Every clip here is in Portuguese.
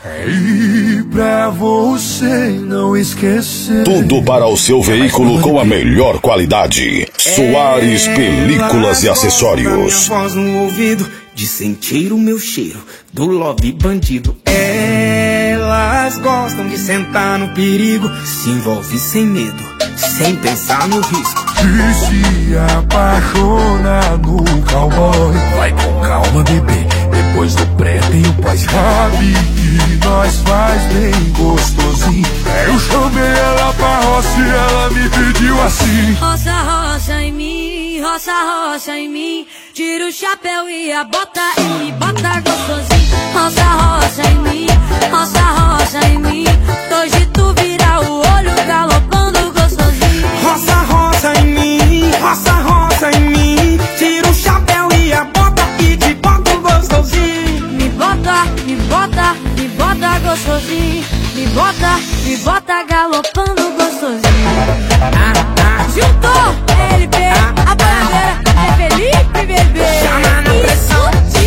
E pra você não esquecer. Tudo para o seu veículo com a melhor qualidade. Soares Películas e Acessórios. Minha voz no ouvido, de sentir o meu cheiro do love bandido. Elas gostam de sentar no perigo, se envolve sem medo, sem pensar no risco. E se apaixona no cowboy. Vai com calma, bebê, depois do pré tem o pós. Sabe que nós faz bem gostosinho. Eu chamei ela pra roça e ela me pediu assim: roça, roça em mim, roça, roça em mim. Tira o chapéu e a bota e me bota gostosinho. Roça, roça em mim, roça, roça em mim. Hoje tu vira o olho galopando gostosinho. Roça, roça em mim, roça, roça em mim. Tira o chapéu e a bota e te bota gostosinho. Me bota, me bota, me bota gostosinho. Me bota galopando gostosinho. Juntou LP, a bandeira é Felipe, bebê. Chama na pressão.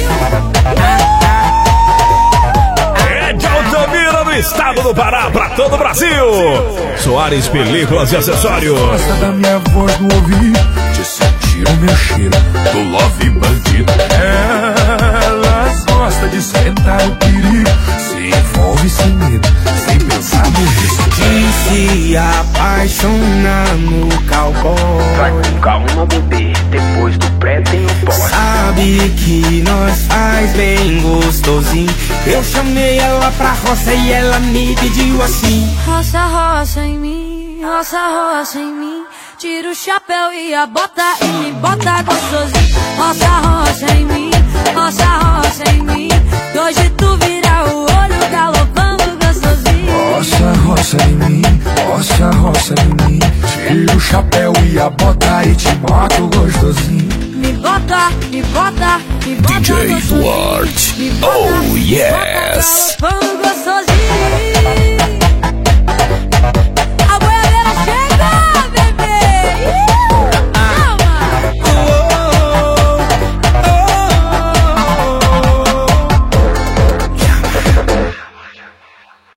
É de Altamira, no estado do Pará, pra todo o Brasil. Soares Películas e Acessórios. Gosta da minha voz no ouvido, de sentir o meu cheiro do love bandido. Elas gostam de sentar o perigo, se envolve sem medo, sem pensar no risco. De se apaixonar no cowboy. Vai com calma, bebê, depois do pré tem o pós. Sabe que nós faz bem gostosinho. Eu chamei ela pra roça e ela me pediu assim: roça, roça em mim, roça, roça em mim. Tira o chapéu e a bota e me bota gostosinho. Roça, roça em mim, roça, roça em mim. Hoje tu vira o olho galopando gostosinho. Roça, roça em mim, roça, roça em mim. Tira o chapéu e a bota e te boto gostosinho. Me bota, me bota, me bota DJ gostosinho. Duarte. Me bota, Oh, me yes. bota galopando